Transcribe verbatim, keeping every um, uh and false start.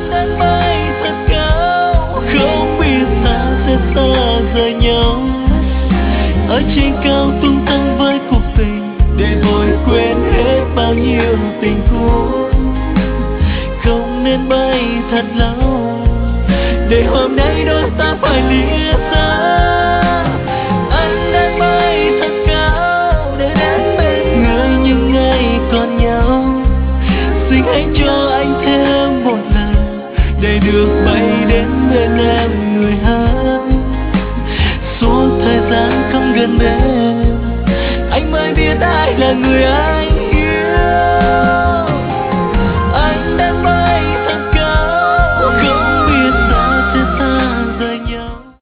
đang bay thật cao, không biết ta sẽ xa rời nhau. Ở trên cao tung tăng với cuộc tình, để rồi quên hết bao nhiêu tình cũ. Không nên bay thật lâu, để hôm nay đôi ta phải lìa xa. Anh đang bay thật cao, để đến bên người những ngày còn nhau. Xin hãy cho anh thêm một lần, để được bay đến bên em người hát. Suốt thời gian không gần bên, anh mới biết ai là người anh.